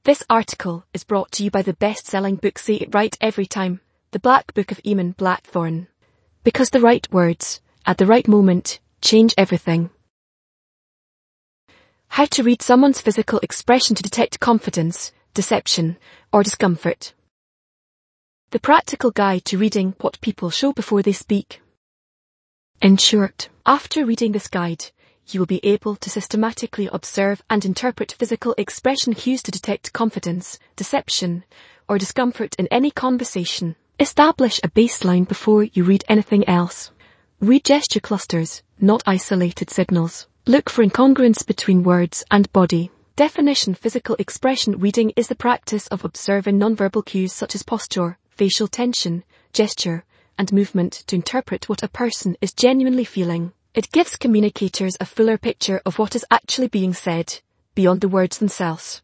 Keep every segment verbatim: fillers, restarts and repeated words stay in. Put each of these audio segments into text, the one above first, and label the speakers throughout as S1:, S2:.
S1: This article is brought to you by the best-selling book Say It Right Every Time, The Black Book of Eamon Blackthorne. Because the right words, at the right moment, change everything. How to read someone's physical expression to detect confidence, deception, or discomfort. The practical guide to reading what people show before they speak. In short, after reading this guide, you will be able to systematically observe and interpret physical expression cues to detect confidence, deception, or discomfort in any conversation. Establish a baseline before you read anything else. Read gesture clusters, not isolated signals. Look for incongruence between words and body. Definition: physical expression reading is the practice of observing nonverbal cues such as posture, facial tension, gesture, and movement to interpret what a person is genuinely feeling. It gives communicators a fuller picture of what is actually being said, beyond the words themselves.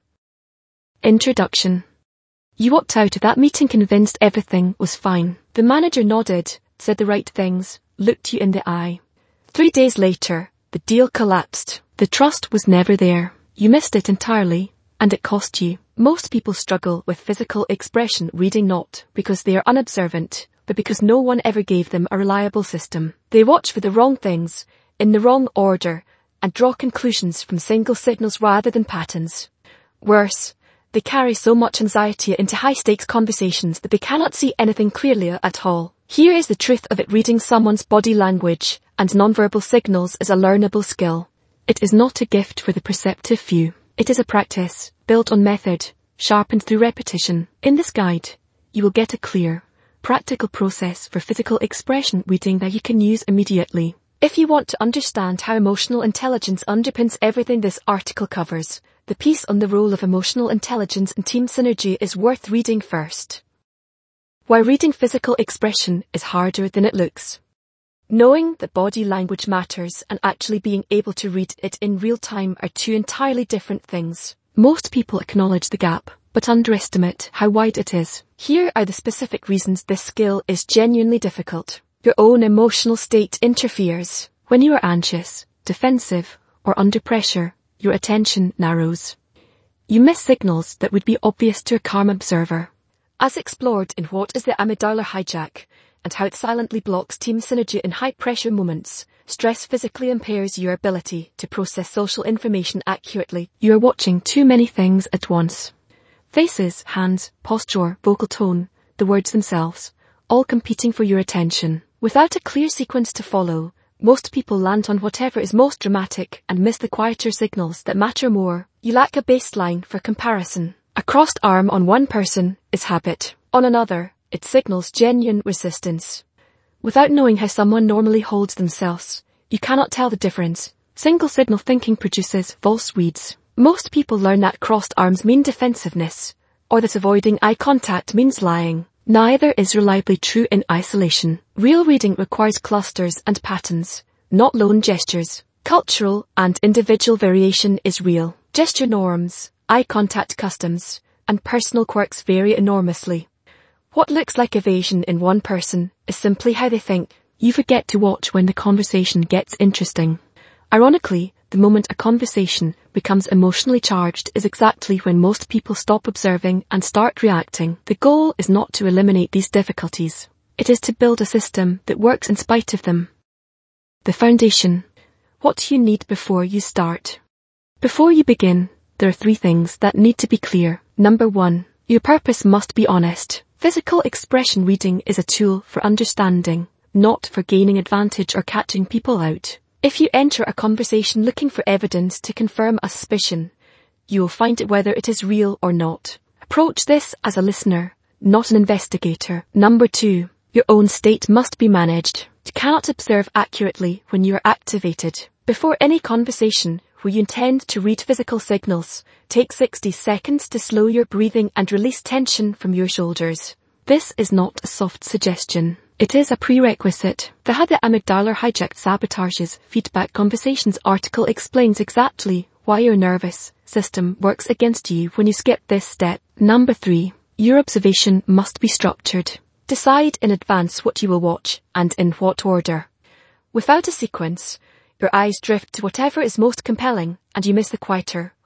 S1: Introduction. You walked out of that meeting convinced everything was fine. The manager nodded, said the right things, looked you in the eye. Three days later, the deal collapsed. The trust was never there. You missed it entirely, and it cost you. Most people struggle with physical expression reading not because they are unobservant, but because no one ever gave them a reliable system. They watch for the wrong things, in the wrong order, and draw conclusions from single signals rather than patterns. Worse, they carry so much anxiety into high-stakes conversations that they cannot see anything clearly at all. Here is the truth of it: reading someone's body language and nonverbal signals is a learnable skill. It is not a gift for the perceptive few. It is a practice, built on method, sharpened through repetition. In this guide, you will get a clear, practical process for physical expression reading that you can use immediately. If you want to understand how emotional intelligence underpins everything this article covers, the piece on the role of emotional intelligence and team synergy is worth reading first. Why reading physical expression is harder than it looks. Knowing that body language matters and actually being able to read it in real time are two entirely different things. Most people acknowledge the gap, but underestimate how wide it is. Here are the specific reasons this skill is genuinely difficult. Your own emotional state interferes. When you are anxious, defensive, or under pressure, your attention narrows. You miss signals that would be obvious to a calm observer. As explored in What is the Amygdala Hijack, and how it silently blocks team synergy in high-pressure moments, stress physically impairs your ability to process social information accurately. You are watching too many things at once. Faces, hands, posture, vocal tone, the words themselves, all competing for your attention. Without a clear sequence to follow, most people land on whatever is most dramatic and miss the quieter signals that matter more. You lack a baseline for comparison. A crossed arm on one person is habit. On another, it signals genuine resistance. Without knowing how someone normally holds themselves, you cannot tell the difference. Single signal thinking produces false reads. Most people learn that crossed arms mean defensiveness, or that avoiding eye contact means lying. Neither is reliably true in isolation. Real reading requires clusters and patterns, not lone gestures. Cultural and individual variation is real. Gesture norms, eye contact customs, and personal quirks vary enormously. What looks like evasion in one person is simply how they think. You forget to watch when the conversation gets interesting. Ironically, the moment a conversation becomes emotionally charged is exactly when most people stop observing and start reacting. The goal is not to eliminate these difficulties. It is to build a system that works in spite of them. The foundation. What you need before you start. Before you begin, there are three things that need to be clear. Number one, your purpose must be honest. Physical expression reading is a tool for understanding, not for gaining advantage or catching people out. If you enter a conversation looking for evidence to confirm a suspicion, you will find it whether it is real or not. Approach this as a listener, not an investigator. Number two, your own state must be managed. You cannot observe accurately when you are activated. Before any conversation where you intend to read physical signals, take sixty seconds to slow your breathing and release tension from your shoulders. This is not a soft suggestion. It is a prerequisite. The How the Amygdala Hijacked Sabotages Feedback Conversations article explains exactly why your nervous system works against you when you skip this step. Number three, your observation must be structured. Decide in advance what you will watch and in what order. Without a sequence, your eyes drift to whatever is most compelling and you miss the quieter,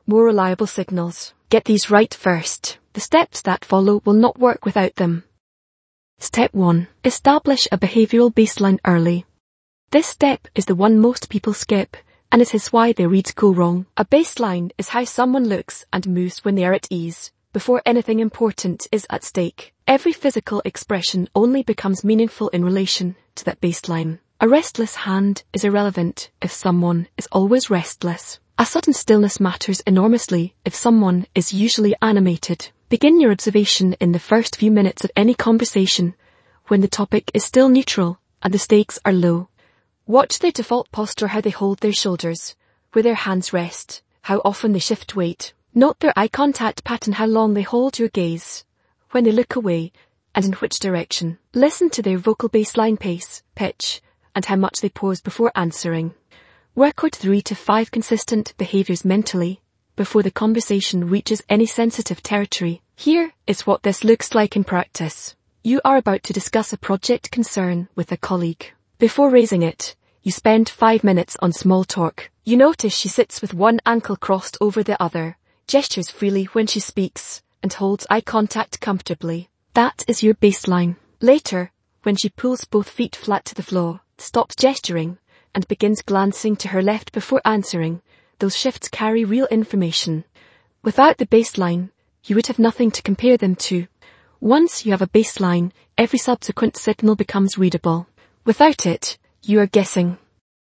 S1: more reliable signals. Get these right first. The steps that follow will not work without them. Step one. Establish a behavioral baseline early. This step is the one most people skip, and it is why their reads go wrong. A baseline is how someone looks and moves when they are at ease, before anything important is at stake. Every physical expression only becomes meaningful in relation to that baseline. A restless hand is irrelevant if someone is always restless. A sudden stillness matters enormously if someone is usually animated. Begin your observation in the first few minutes of any conversation, when the topic is still neutral and the stakes are low. Watch their default posture, how they hold their shoulders, where their hands rest, how often they shift weight. Note their eye contact pattern, how long they hold your gaze, when they look away, and in which direction. Listen to their vocal baseline pace, pitch, and how much they pause before answering. Record three to five consistent behaviors mentally before the conversation reaches any sensitive territory. Here is what this looks like in practice. You are about to discuss a project concern with a colleague. Before raising it, you spend five minutes on small talk. You notice she sits with one ankle crossed over the other, gestures freely when she speaks, and holds eye contact comfortably. That is your baseline. Later, when she pulls both feet flat to the floor, stops gesturing, and begins glancing to her left before answering, those shifts carry real information. Without the baseline, you would have nothing to compare them to. Once you have a baseline, every subsequent signal becomes readable. Without it, you are guessing.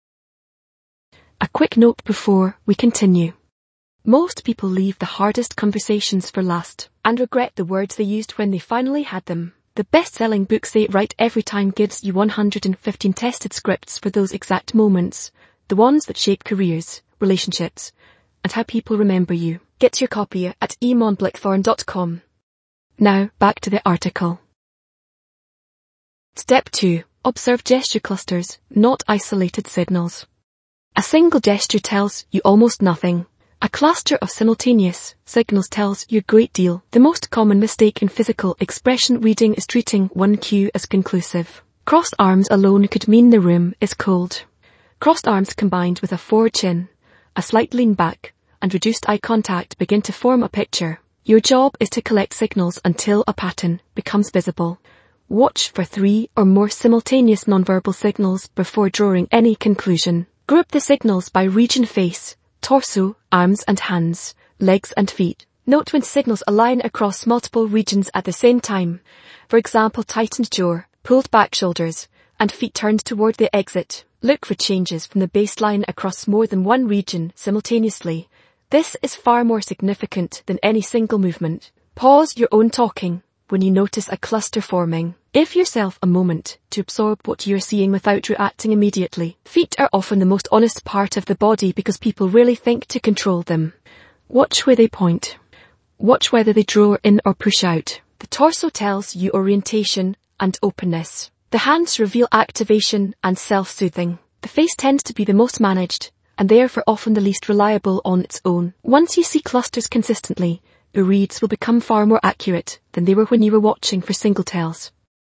S1: A quick note before we continue. Most people leave the hardest conversations for last, and regret the words they used when they finally had them. The best-selling book Say It Right Every Time gives you one hundred fifteen tested scripts for those exact moments, the ones that shape careers, relationships, and how people remember you. Get your copy at emon blackthorn dot com. Now, back to the article. Step two. Observe gesture clusters, not isolated signals. A single gesture tells you almost nothing. A cluster of simultaneous signals tells you a great deal. The most common mistake in physical expression reading is treating one cue as conclusive. Crossed arms alone could mean the room is cold. Crossed arms combined with a forward chin, a slight lean back, and reduced eye contact begin to form a picture. Your job is to collect signals until a pattern becomes visible. Watch for three or more simultaneous nonverbal signals before drawing any conclusion. Group the signals by region: face, torso, arms and hands, legs and feet. Note when signals align across multiple regions at the same time. For example, tightened jaw, pulled back shoulders, and feet turned toward the exit. Look for changes from the baseline across more than one region simultaneously. This is far more significant than any single movement. Pause your own talking when you notice a cluster forming. Give yourself a moment to absorb what you're seeing without reacting immediately. Feet are often the most honest part of the body because people rarely think to control them. Watch where they point. Watch whether they draw in or push out. The torso tells you orientation and openness. The hands reveal activation and self-soothing. The face tends to be the most managed, and therefore often the least reliable on its own. Once you see clusters consistently, your reads will become far more accurate than they were when you were watching for single tells.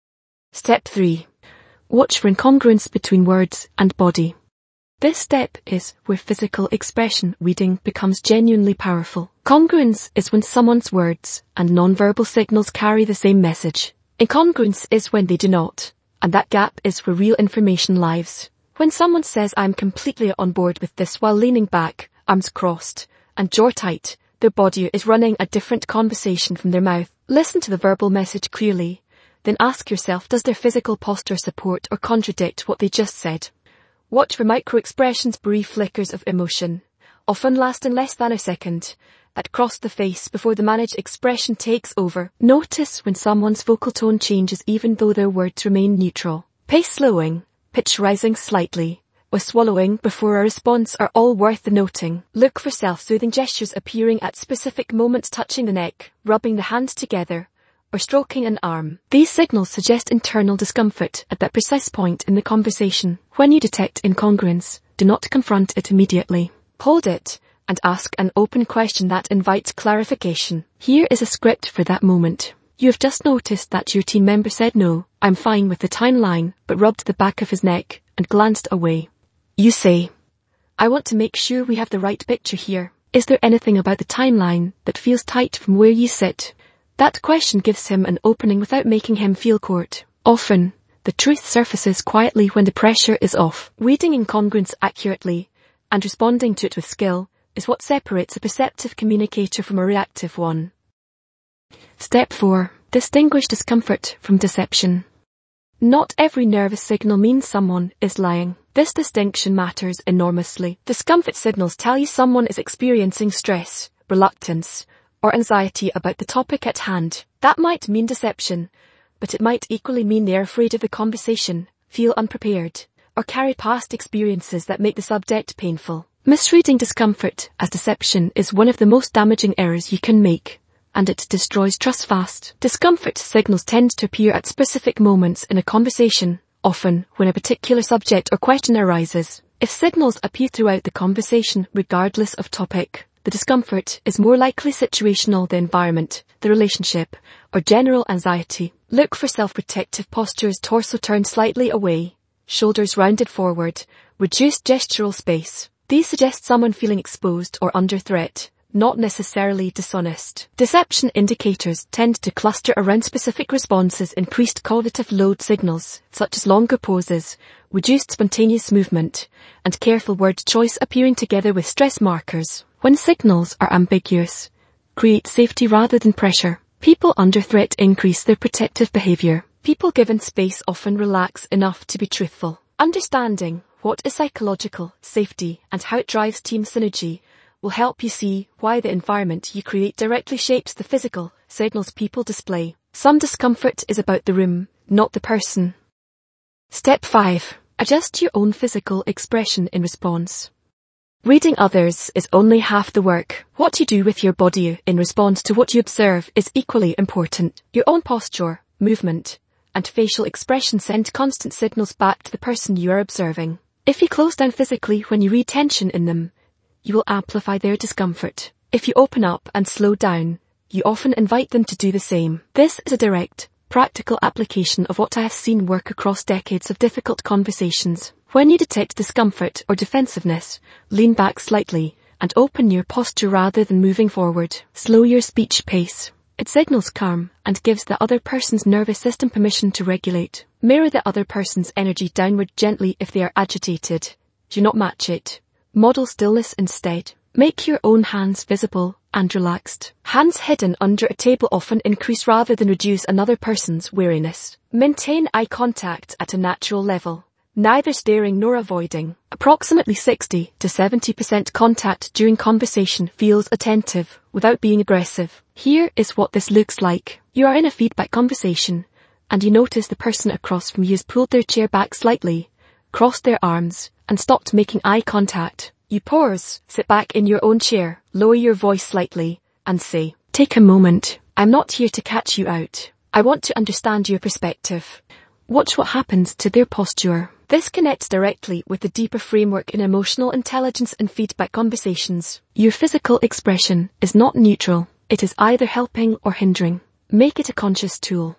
S1: Step three. Watch for incongruence between words and body. This step is where physical expression reading becomes genuinely powerful. Congruence is when someone's words and nonverbal signals carry the same message. Incongruence is when they do not, and that gap is where real information lies. When someone says I'm completely on board with this while leaning back, arms crossed, and jaw tight, their body is running a different conversation from their mouth. Listen to the verbal message clearly, then ask yourself, does their physical posture support or contradict what they just said? Watch for micro-expressions, brief flickers of emotion, often lasting less than a second, that cross the face before the managed expression takes over. Notice when someone's vocal tone changes even though their words remain neutral. Pace slowing, pitch rising slightly, or swallowing before a response are all worth the noting. Look for self-soothing gestures appearing at specific moments, touching the neck, rubbing the hands together, or stroking an arm. These signals suggest internal discomfort at that precise point in the conversation. When you detect incongruence, do not confront it immediately. Hold it, and ask an open question that invites clarification. Here is a script for that moment. You have just noticed that your team member said no, I'm fine with the timeline, but rubbed the back of his neck and glanced away. You say, I want to make sure we have the right picture here. Is there anything about the timeline that feels tight from where you sit? That question gives him an opening without making him feel caught. Often, the truth surfaces quietly when the pressure is off. Reading incongruence accurately and responding to it with skill is what separates a perceptive communicator from a reactive one. Step four. Distinguish discomfort from deception. Not every nervous signal means someone is lying. This distinction matters enormously. Discomfort signals tell you someone is experiencing stress, reluctance, or anxiety about the topic at hand. That might mean deception, but it might equally mean they're afraid of the conversation, feel unprepared, or carry past experiences that make the subject painful. Misreading discomfort as deception is one of the most damaging errors you can make, and it destroys trust fast. Discomfort signals tend to appear at specific moments in a conversation, often when a particular subject or question arises. If signals appear throughout the conversation regardless of topic, the discomfort is more likely situational: the environment, the relationship, or general anxiety. Look for self-protective postures: torso turned slightly away, shoulders rounded forward, reduced gestural space. These suggest someone feeling exposed or under threat, not necessarily dishonest. Deception indicators tend to cluster around specific responses: increased cognitive load signals, such as longer pauses, reduced spontaneous movement, and careful word choice appearing together with stress markers. When signals are ambiguous, create safety rather than pressure. People under threat increase their protective behavior. People given space often relax enough to be truthful. Understanding what is psychological safety and how it drives team synergy will help you see why the environment you create directly shapes the physical signals people display. Some discomfort is about the room, not the person. Step five. Adjust your own physical expression in response. Reading others is only half the work. What you do with your body in response to what you observe is equally important. Your own posture, movement, and facial expression send constant signals back to the person you are observing. If you close down physically when you read tension in them, you will amplify their discomfort. If you open up and slow down, you often invite them to do the same. This is a direct, practical application of what I have seen work across decades of difficult conversations. When you detect discomfort or defensiveness, lean back slightly and open your posture rather than moving forward. Slow your speech pace. It signals calm and gives the other person's nervous system permission to regulate. Mirror the other person's energy downward gently if they are agitated. Do not match it. Model stillness instead. Make your own hands visible and relaxed. Hands hidden under a table often increase rather than reduce another person's weariness. Maintain eye contact at a natural level, neither staring nor avoiding. Approximately sixty to seventy percent contact during conversation feels attentive without being aggressive. Here is what this looks like. You are in a feedback conversation, and you notice the person across from you has pulled their chair back slightly, crossed their arms, and stopped making eye contact. You pause, sit back in your own chair, lower your voice slightly, and say, "Take a moment. I'm not here to catch you out. I want to understand your perspective." Watch what happens to their posture. This connects directly with the deeper framework in emotional intelligence and feedback conversations. Your physical expression is not neutral. It is either helping or hindering. Make it a conscious tool.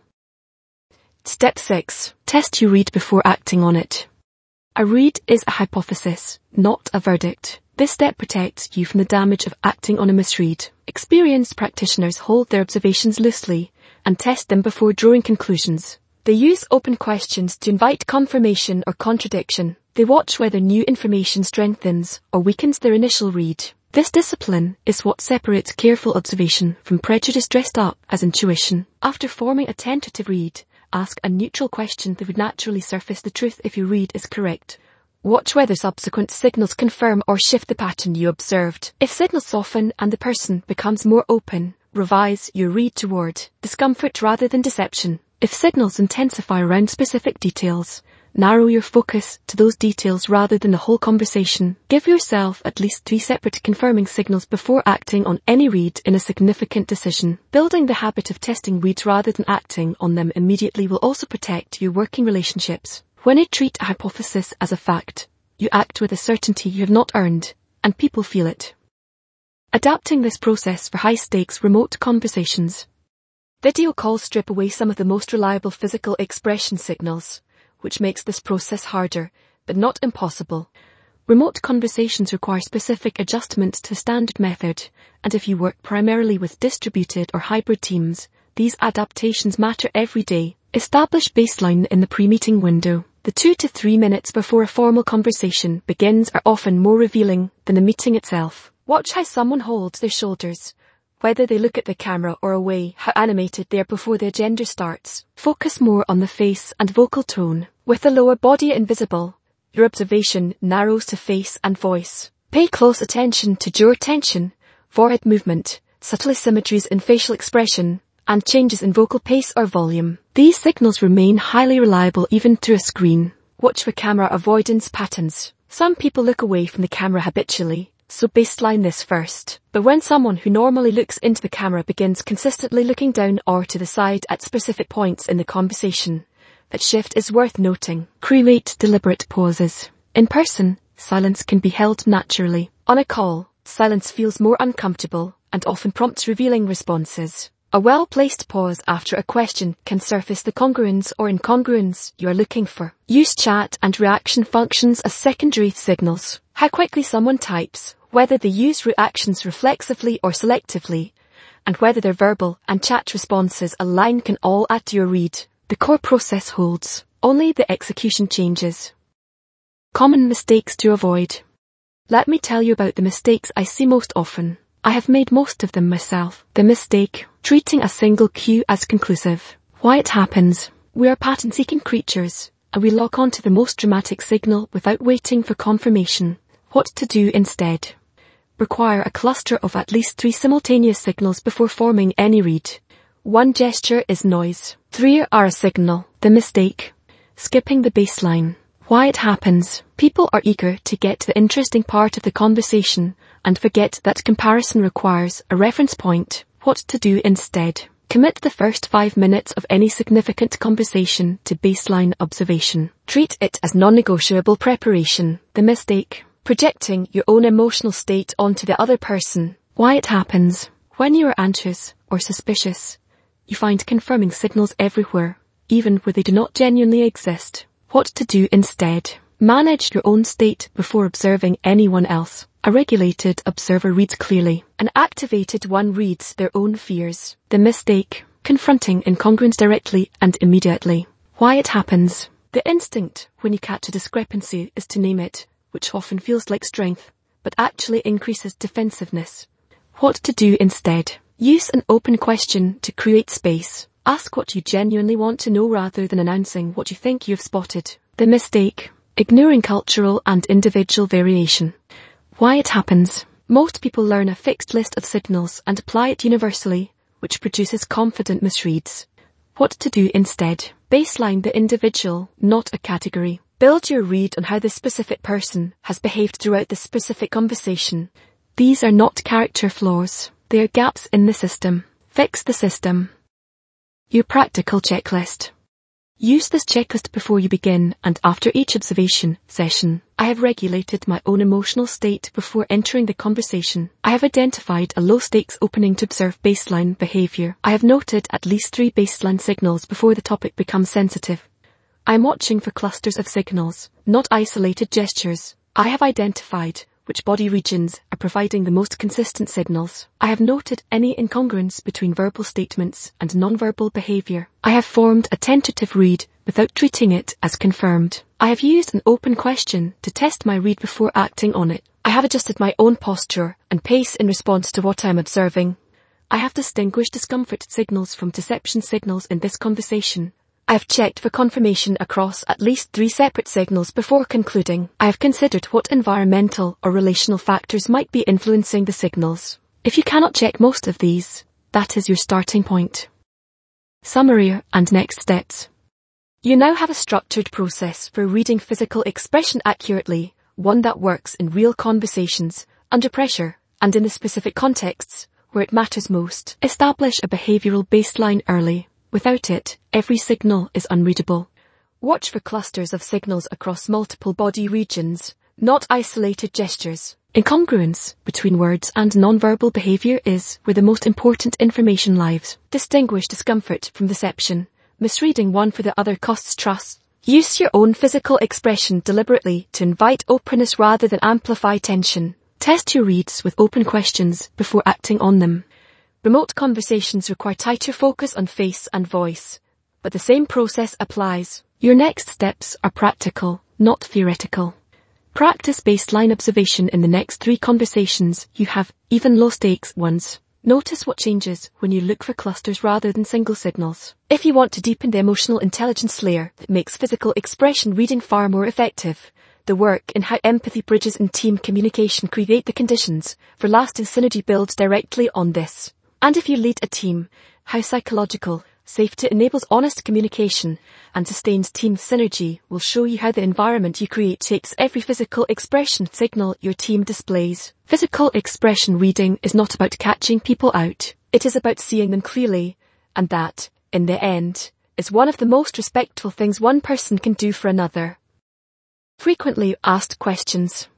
S1: Step six. Test your read before acting on it. A read is a hypothesis, not a verdict. This step protects you from the damage of acting on a misread. Experienced practitioners hold their observations loosely and test them before drawing conclusions. They use open questions to invite confirmation or contradiction. They watch whether new information strengthens or weakens their initial read. This discipline is what separates careful observation from prejudice dressed up as intuition. After forming a tentative read, ask a neutral question that would naturally surface the truth if your read is correct. Watch whether subsequent signals confirm or shift the pattern you observed. If signals soften and the person becomes more open, revise your read toward discomfort rather than deception. If signals intensify around specific details, narrow your focus to those details rather than the whole conversation. Give yourself at least three separate confirming signals before acting on any read in a significant decision. Building the habit of testing reads rather than acting on them immediately will also protect your working relationships. When you treat a hypothesis as a fact, you act with a certainty you have not earned, and people feel it. Adapting this process for high-stakes remote conversations. Video calls strip away some of the most reliable physical expression signals, which makes this process harder, but not impossible. Remote conversations require specific adjustments to standard method, and if you work primarily with distributed or hybrid teams, these adaptations matter every day. Establish baseline in the pre-meeting window. The two to three minutes before a formal conversation begins are often more revealing than the meeting itself. Watch how someone holds their shoulders, whether they look at the camera or away, how animated they are before the agenda starts. Focus more on the face and vocal tone. With the lower body invisible, your observation narrows to face and voice. Pay close attention to jaw tension, forehead movement, subtle asymmetries in facial expression, and changes in vocal pace or volume. These signals remain highly reliable even through a screen. Watch for camera avoidance patterns. Some people look away from the camera habitually, so baseline this first. But when someone who normally looks into the camera begins consistently looking down or to the side at specific points in the conversation, that shift is worth noting. Create deliberate pauses. In person, silence can be held naturally. On a call, silence feels more uncomfortable and often prompts revealing responses. A well-placed pause after a question can surface the congruence or incongruence you are looking for. Use chat and reaction functions as secondary signals. How quickly someone types, whether they use reactions reflexively or selectively, and whether their verbal and chat responses align can all add to your read. The core process holds. Only the execution changes. Common mistakes to avoid. Let me tell you about the mistakes I see most often. I have made most of them myself. The mistake, treating a single cue as conclusive. Why it happens. We are pattern-seeking creatures, and we lock onto the most dramatic signal without waiting for confirmation. What to do instead. Require a cluster of at least three simultaneous signals before forming any read. One gesture is noise. Three are a signal. The mistake. Skipping the baseline. Why it happens. People are eager to get to the interesting part of the conversation and forget that comparison requires a reference point. What to do instead. Commit the first five minutes of any significant conversation to baseline observation. Treat it as non-negotiable preparation. The mistake. Projecting your own emotional state onto the other person. Why it happens. When you are anxious or suspicious, you find confirming signals everywhere, even where they do not genuinely exist. What to do instead. Manage your own state before observing anyone else. A regulated observer reads clearly. An activated one reads their own fears. The mistake. Confronting incongruence directly and immediately. Why it happens. The instinct when you catch a discrepancy is to name it, which often feels like strength, but actually increases defensiveness. What to do instead. Use an open question to create space. Ask what you genuinely want to know rather than announcing what you think you've spotted. The mistake. Ignoring cultural and individual variation. Why it happens. Most people learn a fixed list of signals and apply it universally, which produces confident misreads. What to do instead. Baseline the individual, not a category. Build your read on how the specific person has behaved throughout the specific conversation. These are not character flaws. They are gaps in the system. Fix the system. Your practical checklist. Use this checklist before you begin and after each observation session. I have regulated my own emotional state before entering the conversation. I have identified a low-stakes opening to observe baseline behavior. I have noted at least three baseline signals before the topic becomes sensitive. I am watching for clusters of signals, not isolated gestures. I have identified which body regions are providing the most consistent signals. I have noted any incongruence between verbal statements and non-verbal behavior. I have formed a tentative read without treating it as confirmed. I have used an open question to test my read before acting on it. I have adjusted my own posture and pace in response to what I am observing. I have distinguished discomfort signals from deception signals in this conversation. I have checked for confirmation across at least three separate signals before concluding. I have considered what environmental or relational factors might be influencing the signals. If you cannot check most of these, that is your starting point. Summary and next steps. You now have a structured process for reading physical expression accurately, one that works in real conversations, under pressure, and in the specific contexts where it matters most. Establish a behavioral baseline early. Without it, every signal is unreadable. Watch for clusters of signals across multiple body regions, not isolated gestures. Incongruence between words and nonverbal behavior is where the most important information lies. Distinguish discomfort from deception. Misreading one for the other costs trust. Use your own physical expression deliberately to invite openness rather than amplify tension. Test your reads with open questions before acting on them. Remote conversations require tighter focus on face and voice, but the same process applies. Your next steps are practical, not theoretical. Practice baseline observation in the next three conversations you have, even low-stakes ones. Notice what changes when you look for clusters rather than single signals. If you want to deepen the emotional intelligence layer that makes physical expression reading far more effective, the work in how empathy bridges and team communication create the conditions for lasting synergy builds directly on this. And if you lead a team, how psychological safety enables honest communication and sustains team synergy will show you how the environment you create takes every physical expression signal your team displays. Physical expression reading is not about catching people out. It is about seeing them clearly, and that, in the end, is one of the most respectful things one person can do for another. Frequently asked questions.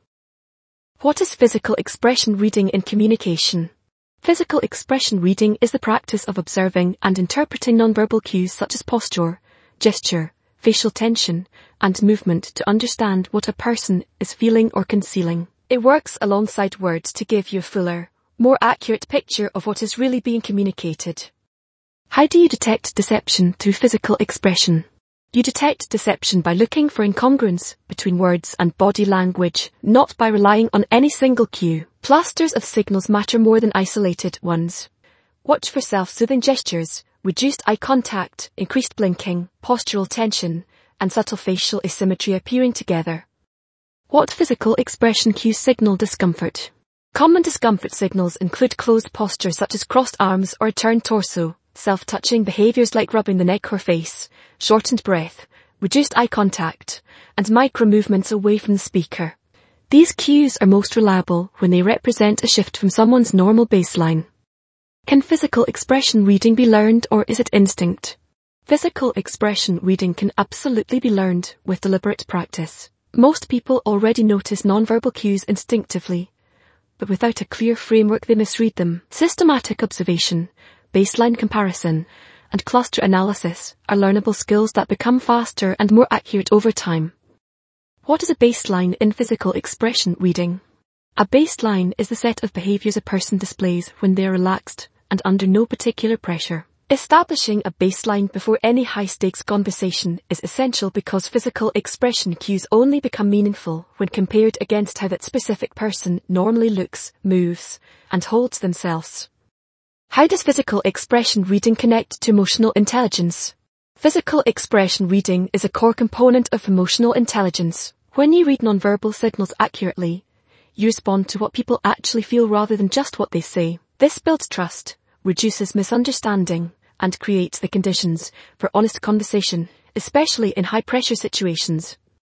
S1: What is physical expression reading in communication? Physical expression reading is the practice of observing and interpreting nonverbal cues such as posture, gesture, facial tension, and movement to understand what a person is feeling or concealing. It works alongside words to give you a fuller, more accurate picture of what is really being communicated. How do you detect deception through physical expression? You detect deception by looking for incongruence between words and body language, not by relying on any single cue. Clusters of signals matter more than isolated ones. Watch for self-soothing gestures, reduced eye contact, increased blinking, postural tension, and subtle facial asymmetry appearing together. What physical expression cues signal discomfort? Common discomfort signals include closed posture such as crossed arms or a turned torso, self-touching behaviors like rubbing the neck or face, shortened breath, reduced eye contact, and micro-movements away from the speaker. These cues are most reliable when they represent a shift from someone's normal baseline. Can physical expression reading be learned, or is it instinct? Physical expression reading can absolutely be learned with deliberate practice. Most people already notice nonverbal cues instinctively, but without a clear framework they misread them. Systematic observation, baseline comparison, and cluster analysis are learnable skills that become faster and more accurate over time. What is a baseline in physical expression reading? A baseline is the set of behaviors a person displays when they are relaxed and under no particular pressure. Establishing a baseline before any high-stakes conversation is essential because physical expression cues only become meaningful when compared against how that specific person normally looks, moves, and holds themselves. How does physical expression reading connect to emotional intelligence? Physical expression reading is a core component of emotional intelligence. When you read nonverbal signals accurately, you respond to what people actually feel rather than just what they say. This builds trust, reduces misunderstanding, and creates the conditions for honest conversation, especially in high-pressure situations.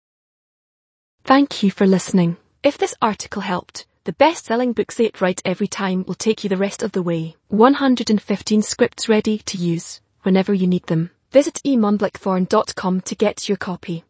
S1: Thank you for listening. If this article helped, the best-selling book Say It Right Every Time will take you the rest of the way. one hundred fifteen scripts ready to use whenever you need them. Visit e mom blackthorn dot com to get your copy.